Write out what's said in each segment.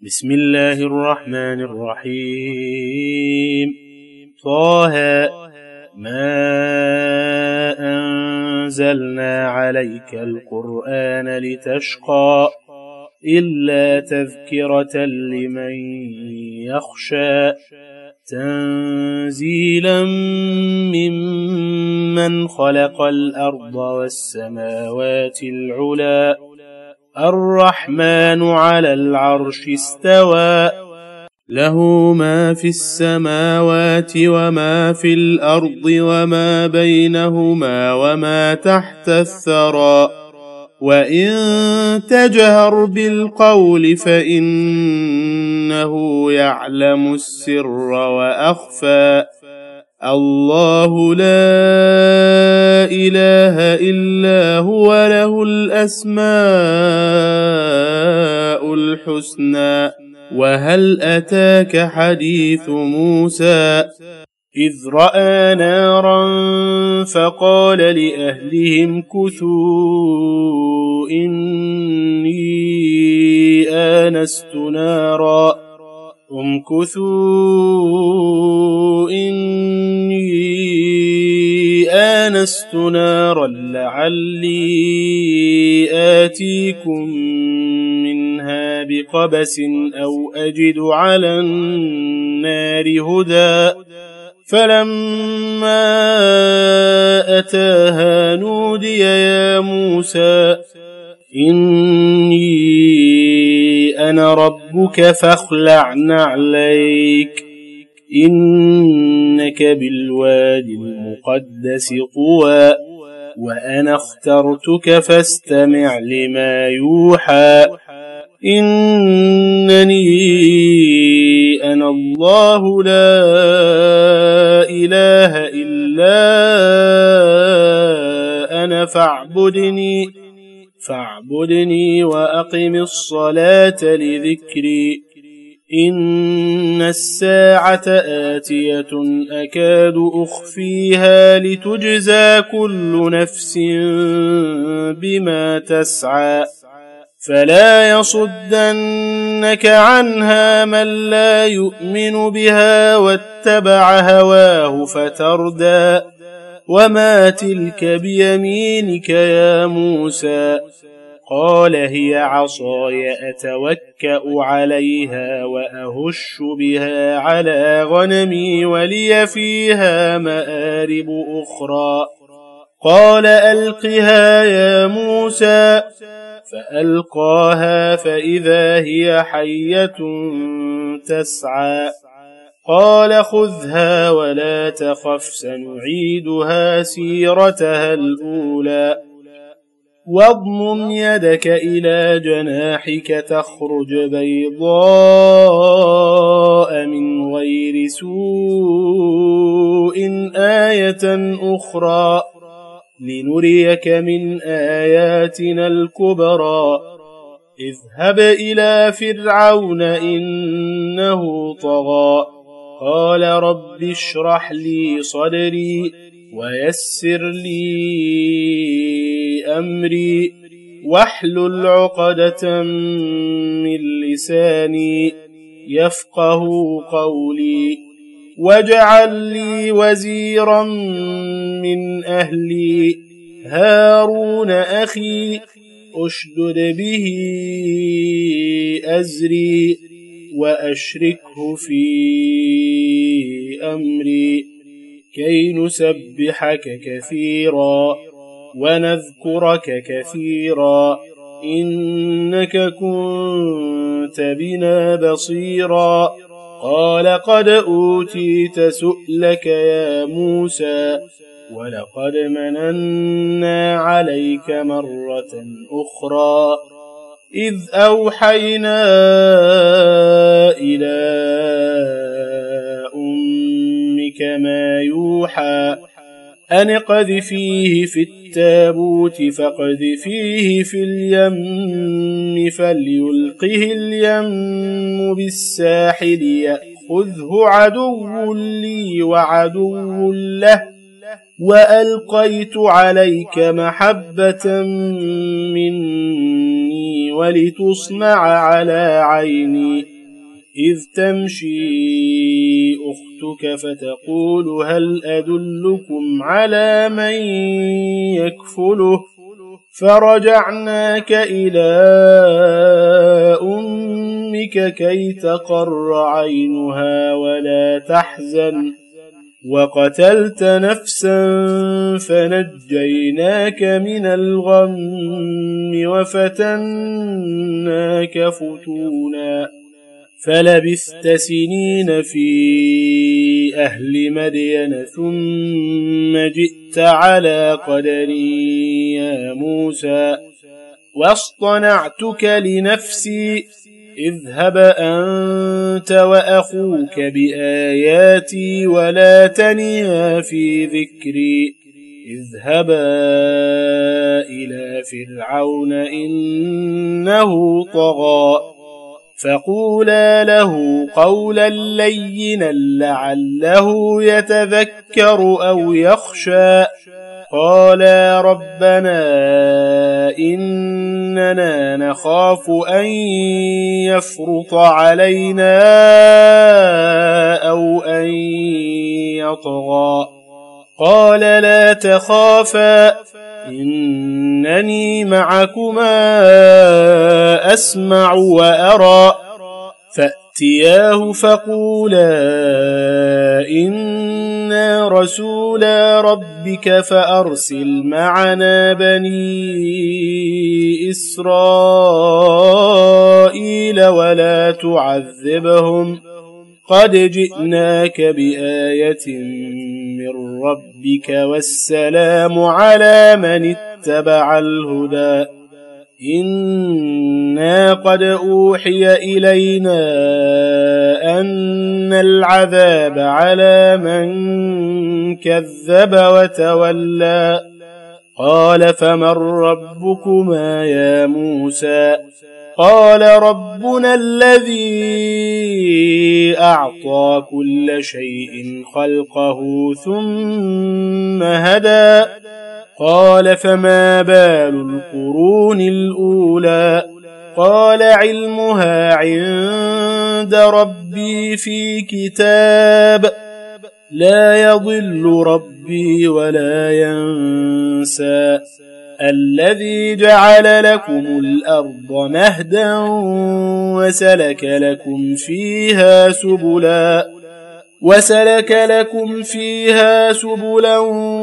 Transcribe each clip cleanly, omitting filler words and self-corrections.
بسم الله الرحمن الرحيم. طه ما أنزلنا عليك القرآن لتشقى إلا تذكرة لمن يخشى تنزيلا ممن خلق الأرض والسماوات العلى الرحمن على العرش استوى له ما في السماوات وما في الأرض وما بينهما وما تحت الثرى وإن تجهر بالقول فإنه يعلم السر وأخفى الله لا إله إلا هو له الأسماء الحسنى وهل أتاك حديث موسى إذ رأى نارا فقال لأهلهم كثوا إني آنست نارا آنست نارا لعلي آتيكم منها بقبس أو أجد على النار هدى فلما أتاها نودي يا موسى إني أنا ربك فاخلع نعليك إنك بالوادي المقدس طوى وأنا اخترتك فاستمع لما يوحى إنني أنا الله لا إله إلا أنا فاعبدني وأقم الصلاة لذكري إن الساعة آتية أكاد أخفيها لتجزى كل نفس بما تسعى فلا يصدنك عنها من لا يؤمن بها واتبع هواه فتردى وما تلك بيمينك يا موسى قال هي عصاي أتوكأ عليها وأهش بها على غنمي ولي فيها مآرب أخرى قال ألقها يا موسى فألقاها فإذا هي حية تسعى قال خذها ولا تخف سنعيدها سيرتها الأولى واضمم يدك إلى جناحك تخرج بيضاء من غير سوء آية أخرى لنريك من آياتنا الكبرى اذهب إلى فرعون إنه طغى قال رب اشرح لي صدري ويسر لي أمري واحلل عقدة من لساني يفقه قولي واجعل لي وزيرا من أهلي هارون أخي أشدد به أزري وأشركه في أمري كي نسبحك كثيرا ونذكرك كثيرا إنك كنت بنا بصيرا قال قد أوتيت سؤلك يا موسى ولقد مننا عليك مرة أخرى إذ أوحينا إلى أمك ما يوحى أن اقذفيه في التابوت فاقذفيه في اليم فليلقه اليم بالساحل يأخذه عدو لي وعدو له وألقيت عليك محبة مني ولتصنع على عيني إذ تمشي أختك فتقول هل أدلكم على من يكفله فرجعناك إلى أمك كي تقر عينها ولا تحزن وقتلت نفسا فنجيناك من الغم وفتناك فتونا فلبثت سنين في أهل مدين ثم جئت على قدري يا موسى واصطنعتك لنفسي اذهب أنت وأخوك بآياتي ولا تنيا في ذكري اذهبا إلى فرعون إنه طغى فقولا له قولا لينا لعله يتذكر أو يخشى قالا ربنا إننا نخاف أن يفرط علينا أو أن يطغى قال لا تخافا إنني معكما أسمع وأرى فأتياه فقولا إنا رسولا ربك فأرسل معنا بني إسرائيل ولا تعذبهم قد جئناك بآية من ربك والسلام على من اتبع الهدى إنا قد أوحي إلينا أن العذاب على من كذب وتولى قال فمن ربكما يا موسى قال ربنا الذي أعطى كل شيء خلقه ثم هدى قال فما بال القرون الأولى قال علمها عند ربي في كتاب لا يضل ربي ولا ينسى الذي جعل لكم الأرض مهدا وسلك لكم فيها سبلا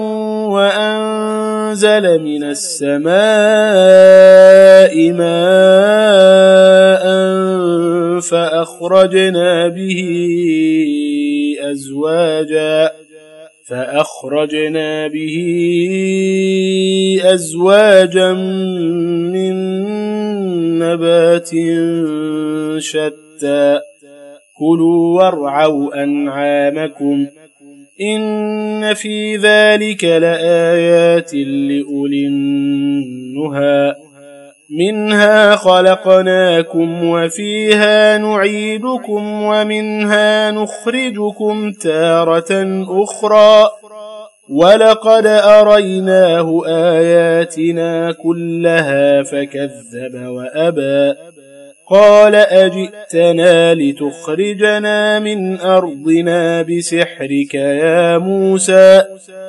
وأنزل من السماء ماء فأخرجنا به أزواجا من نبات شتى كلوا وارعوا أنعامكم إن في ذلك لآيات لأولي النهى منها خلقناكم وفيها نعيدكم ومنها نخرجكم تارة أخرى ولقد أريناه آياتنا كلها فكذب وأبى قال أجئتنا لتخرجنا من أرضنا بسحرك يا موسى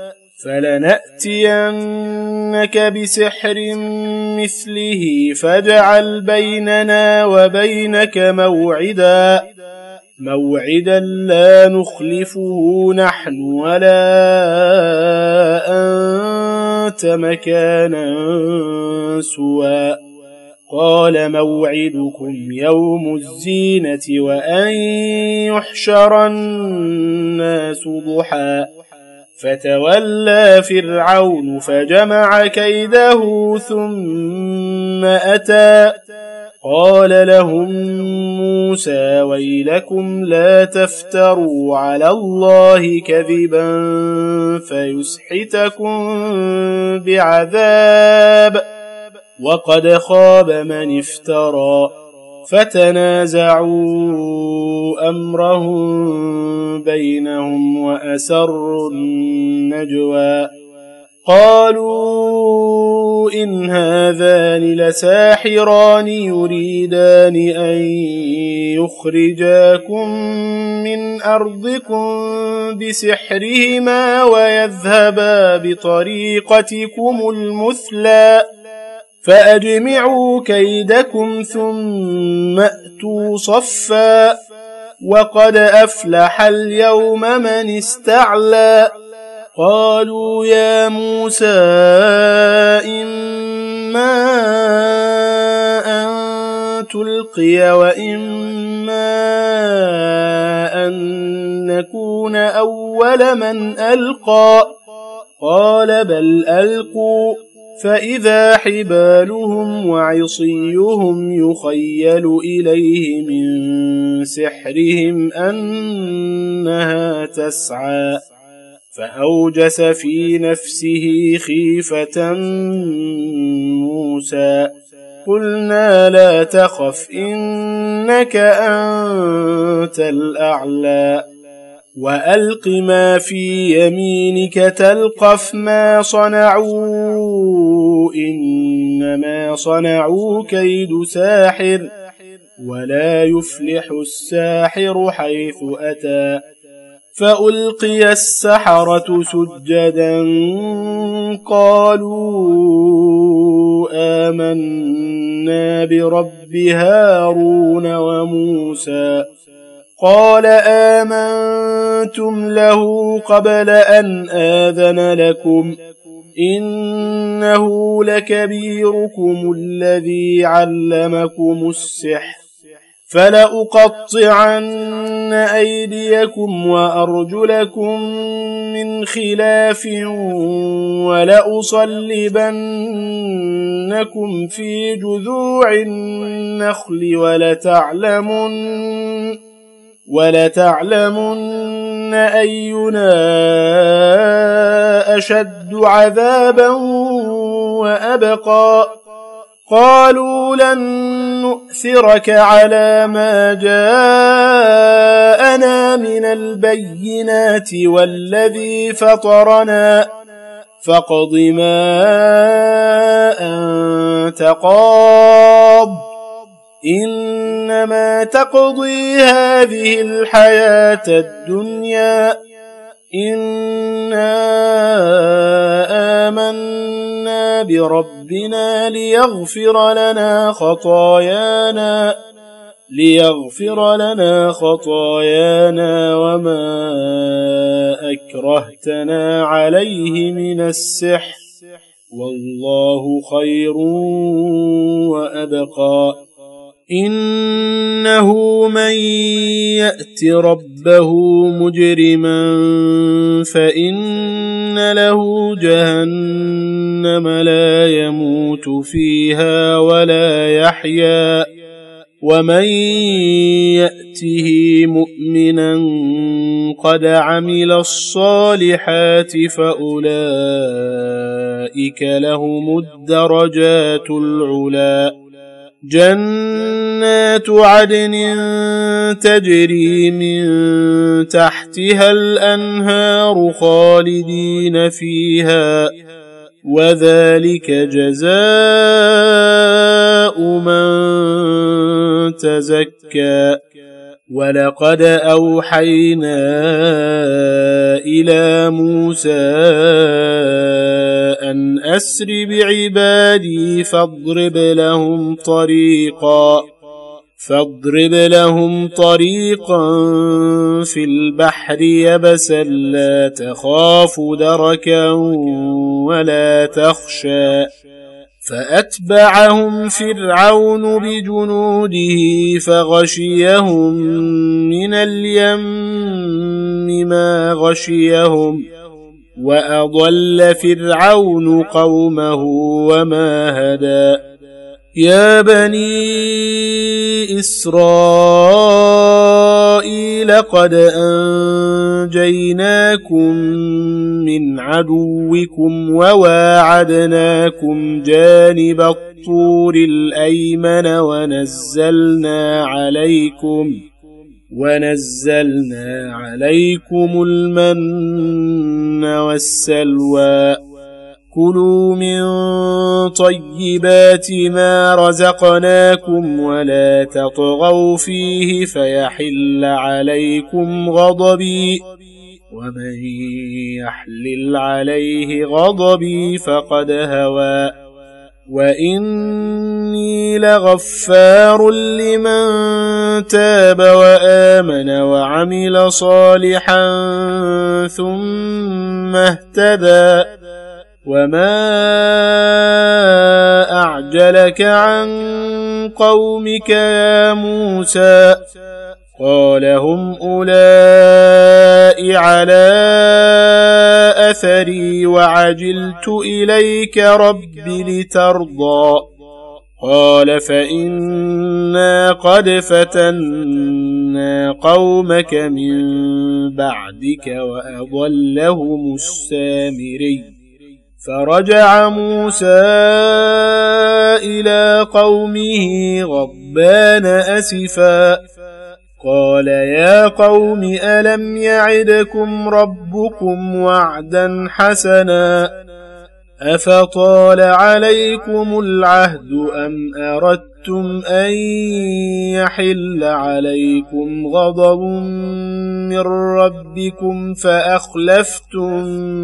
فلنأتينك بسحر مثله فاجعل بيننا وبينك موعدا لا نخلفه نحن ولا أنت مكانا سوى قال موعدكم يوم الزينة وأن يحشر الناس ضحى فتولى فرعون فجمع كيده ثم أتى قال لهم موسى ويلكم لا تفتروا على الله كذبا فيسحتكم بعذاب وقد خاب من افترى فتنازعوا أمرهم بينهم وأسروا النجوى قالوا إن هذان لساحران يريدان أن يخرجاكم من أرضكم بسحرهما ويذهبا بطريقتكم المثلى فأجمعوا كيدكم ثم أتوا صفا وقد أفلح اليوم من استعلى قالوا يا موسى إما أن تلقي وإما أن نكون أول من ألقى قال بل ألقوا فإذا حبالهم وعصيهم يخيل إليه من سحرهم أنها تسعى فأوجس في نفسه خيفة موسى قلنا لا تخف إنك أنت الأعلى وألق ما في يمينك تلقف ما صنعوا إنما صنعوا كيد ساحر ولا يفلح الساحر حيث أتى فألقي السحرة سجدا قالوا آمنا برب هارون وموسى قال آمنتم له قبل أن آذن لكم إنه لكبيركم الذي علمكم السحر فلأقطعن أيديكم وأرجلكم من خلاف ولأصلبنكم في جذوع النخل ولتعلمن أينا أشد عذابا وأبقى قالوا لن نؤثرك على ما جاءنا من البينات والذي فطرنا فاقض ما أنت قاض إنما تقضي هذه الحياة الدنيا إنا آمنا بربنا ليغفر لنا خطايانا وما أكرهتنا عليه من السحر والله خير وأبقى إنه من يأت ربه مجرما فإن له جهنم لا يموت فيها ولا يحيا ومن يأته مؤمنا قد عمل الصالحات فأولئك لهم الدرجات العلى جنات عدن تجري من تحتها الأنهار خالدين فيها وذلك جزاء من تزكى ولقد أوحينا إلى موسى أن أسر بعبادي فاضرب لهم طريقا في البحر يبسا لا تخاف دركا ولا تخشى فأتبعهم فرعون بجنوده فغشيهم من اليم ما غشيهم وأضل فرعون قومه وما هدى يا بني إسرائيل قد أنجيناكم من عدوكم وواعدناكم جانب الطور الأيمن ونزلنا عليكم المن والسلوى كلوا من طيبات ما رزقناكم ولا تطغوا فيه فيحل عليكم غضبي ومن يحلل عليه غضبي فقد هوى وإني لغفار لمن تاب وآمن وعمل صالحا ثم اهتدى وما أعجلك عن قومك يا موسى قال هم أولئك على أثري وعجلت إليك رب لترضى قال فإنا قد فتنا قومك من بعدك وأضلهم السامري فرجع موسى إلى قومه غضبان أسفا قال يا قوم ألم يعدكم ربكم وعدا حسنا أفطال عليكم العهد أم أردتم أن يحل عليكم غضب من ربكم فأخلفتم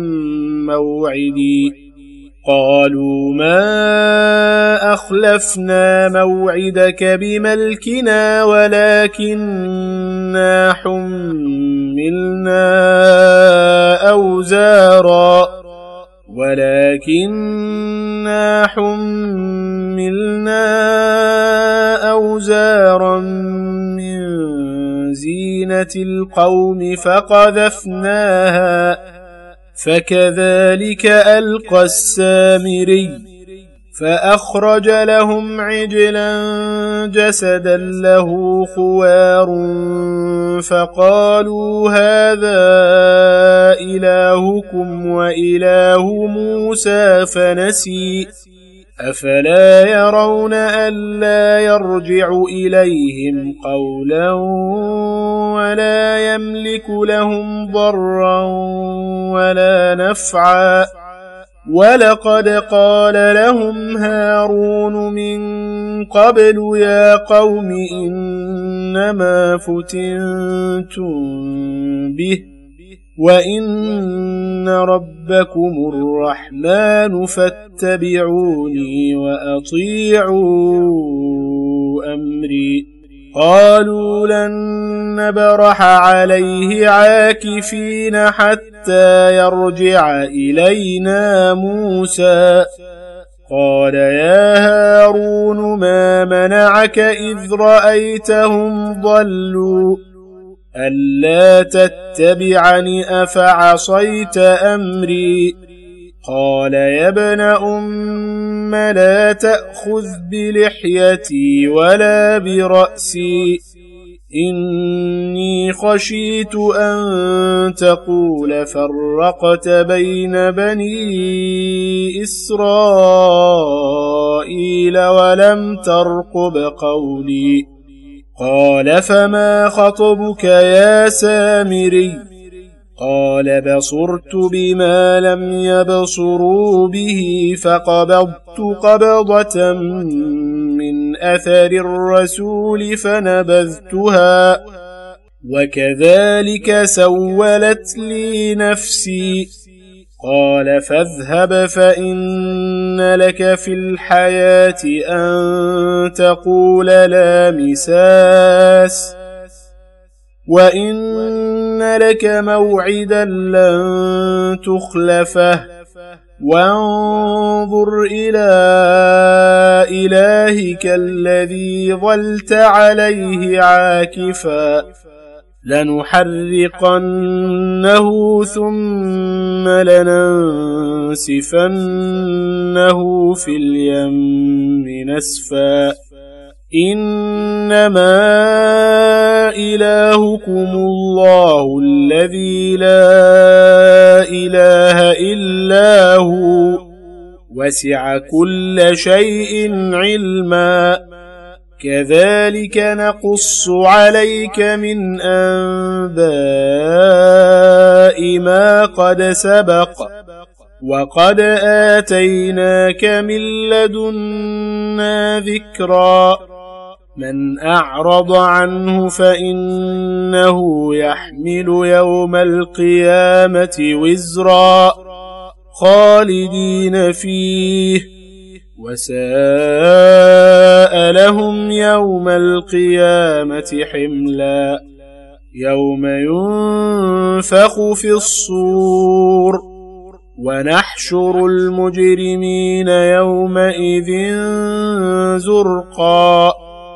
موعدي قالوا ما أخلفنا موعدك بملكنا ولكننا حملنا أوزارا من زينة القوم فقذفناها فكذلك ألقى السامري فأخرج لهم عجلا جسدا له خوار فقالوا هذا إلهكم وإله موسى فنسي أفلا يرون ألا يرجع إليهم قولا ولا يملك لهم ضرا ولا نفعا ولقد قال لهم هارون من قبل يا قوم إنما فتنتم به وإن ربكم الرحمن فاتبعوني وأطيعوا أمري قالوا لن نبرح عليه عاكفين حتى يرجع إلينا موسى قال يا هارون ما منعك إذ رأيتهم ضلوا ألا تتبعني أفعصيت أمري قال يا ابن أم لا تأخذ بلحيتي ولا برأسي إني خشيت أن تقول فرقت بين بني إسرائيل ولم ترقب قولي قال فما خطبك يا سامري قال بصرت بما لم يبصروا به فقبضت قبضة من أثر الرسول فنبذتها وكذلك سولت لي نفسي قال فاذهب فإن لك في الحياة أن تقول لا مساس وإن لك موعدا لن تخلفه وانظر إلى إلهك الذي ظلت عليه عاكفا لنحرقنه ثم لننسفنه في اليم نسفا إنما إلهكم الله الذي لا إله إلا هو وسع كل شيء علما كذلك نقص عليك من أنباء ما قد سبق وقد آتيناك من لدنا ذكرا من أعرض عنه فإنه يحمل يوم القيامة وزرا خالدين فيه وساء لهم يوم القيامة حملا يوم ينفخ في الصور ونحشر المجرمين يومئذ زرقا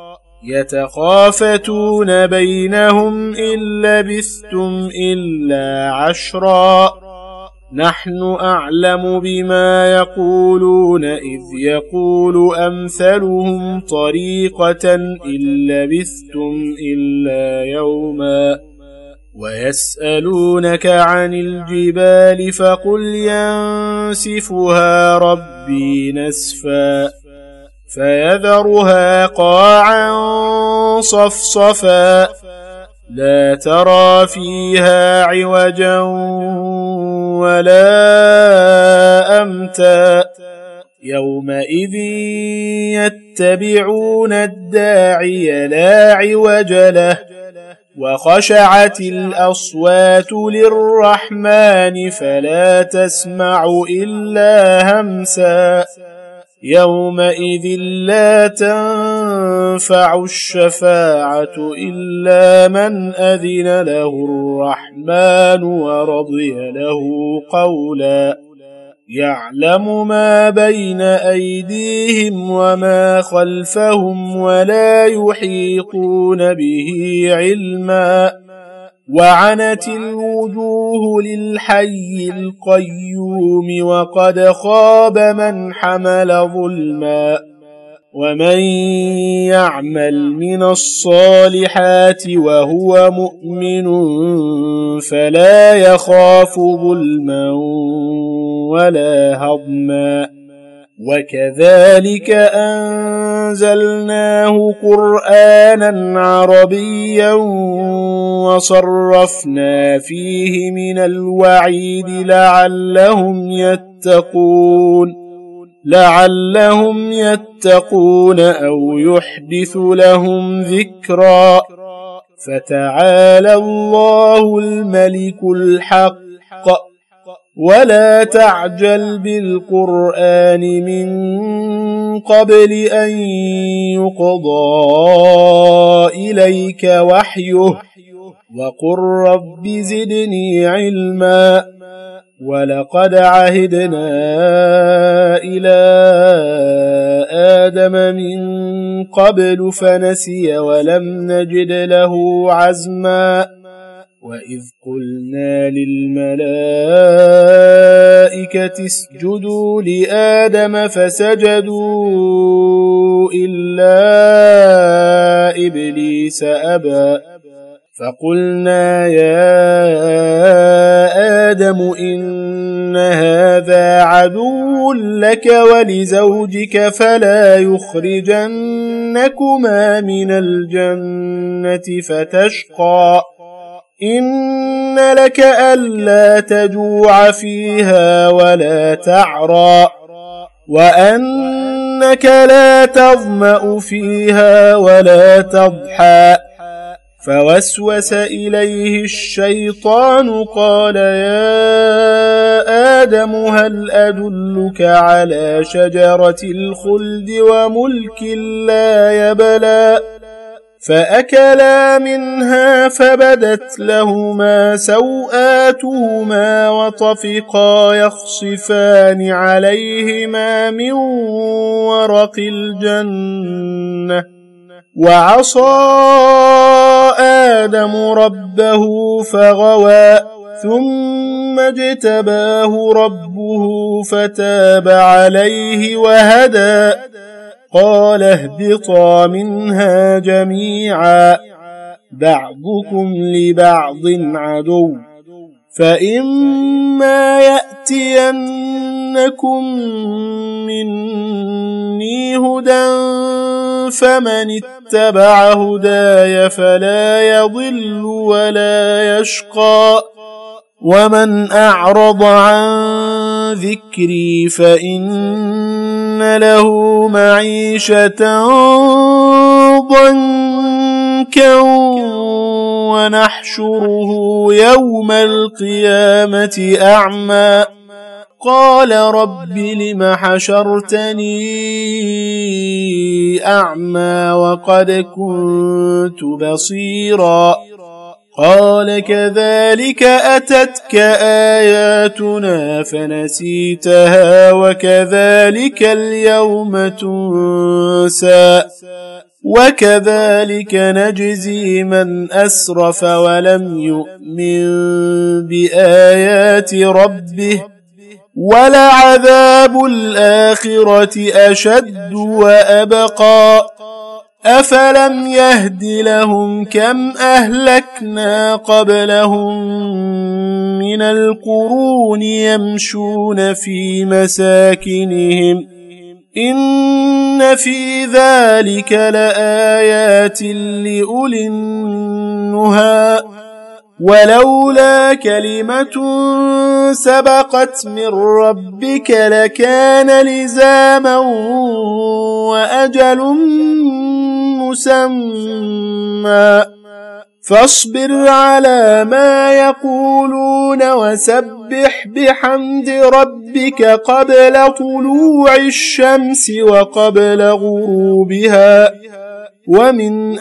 يتخافتون بينهم إن لبثتم إلا عشرا نحن أعلم بما يقولون إذ يقول أمثلهم طريقة إن لبثتم إلا يوما ويسألونك عن الجبال فقل ينسفها ربي نسفا فيذرها قاعا صفصفا لا ترى فيها عوجا ولا أمتا يومئذ يتبعون الداعي لا عوج له وخشعت الأصوات للرحمن فلا تسمع إلا همسا يومئذ لا تنفع الشفاعة إلا من أذن له الرحمن ورضي له قولا يعلم ما بين أيديهم وما خلفهم ولا يحيطون به علما وعنت الوجوه للحي القيوم وقد خاب من حمل ظلما ومن يعمل من الصالحات وهو مؤمن فلا يخاف ظلما ولا هضما وكذلك أنزلناه قرآنا عربيا وصرفنا فيه من الوعيد لعلهم يتقون أو يحدث لهم ذكرا فتعالى الله الملك الحق ولا تعجل بالقرآن من قبل أن يقضى إليك وحيه وقل رب زدني علما ولقد عهدنا إلى آدم من قبل فنسي ولم نجد له عزما وإذ قلنا للملائكة اسجدوا لآدم فسجدوا إلا إبليس أبى فقلنا يا آدم إن هذا عدو لك ولزوجك فلا يخرجنكما من الجنة فتشقى إن لك ألا تجوع فيها ولا تعرى وأنك لا تظمأ فيها ولا تضحى فوسوس إليه الشيطان قال يا آدم هل أدلك على شجرة الخلد وملك لا يبلى فأكلا منها فبدت لهما سوآتهما وطفقا يخصفان عليهما من ورق الجنة وعصى آدم ربه فغوى ثم اجتباه ربه فتاب عليه وهدى قال اهبطا منها جميعا بعضكم لبعض عدو فإما يأتينكم مني هدى فمن اتبع هداي فلا يضل ولا يشقى ومن أعرض عن ذكري فإن له معيشة ضنكا ونحشره يوم القيامة أعمى قال رب لم حشرتني أعمى وقد كنت بصيرا قال كذلك أتتك آياتنا فنسيتها وكذلك اليوم تنسى وكذلك نجزي من أسرف ولم يؤمن بآيات ربه ولعذاب الآخرة أشد وأبقى أفلم يهد لهم كم أهلكنا قبلهم من القرون يمشون في مساكنهم إن في ذلك لآيات لأولي النهى ولولا كلمة سبقت من ربك لكان لزاما وأجل مسمى فاصبر على ما يقولون وسبح بحمد ربك قبل طلوع الشمس وقبل غروبها ومن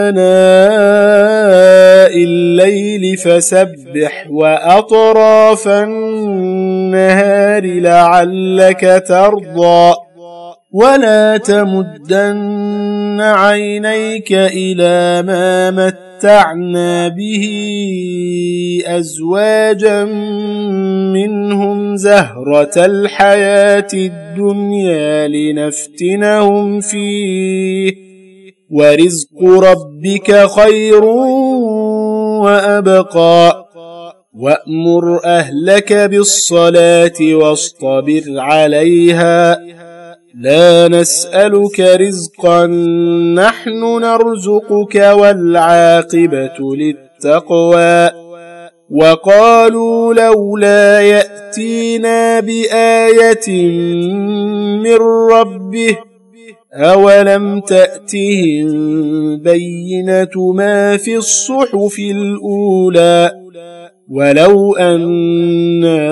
آناء الليل فسبح وأطراف النهار لعلك ترضى ولا تمدن عينيك إلى ما متعنا به أزواجا منهم زهرة الحياة الدنيا لنفتنهم فيه ورزق ربك خير وأبقى وأمر أهلك بالصلاة واصطبر عليها لا نسألك رزقا نحن نرزقك والعاقبة للتقوى وقالوا لولا يأتينا بآية من ربه أولم تأتهم بينة ما في الصحف الأولى ولو أنا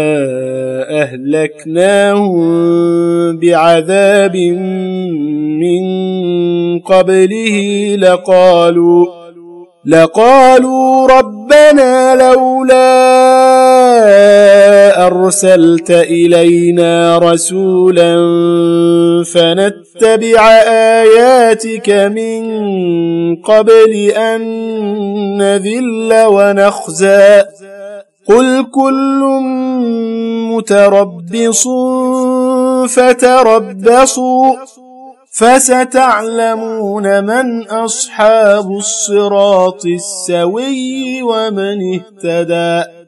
أهلكناهم بعذاب من قبله لقالوا ربنا لولا أرسلت إلينا رسولا فنتبع آياتك من قبل أن نذل ونخزى قل كل متربص فتربصوا فستعلمون من أصحاب الصراط السوي ومن اهتدى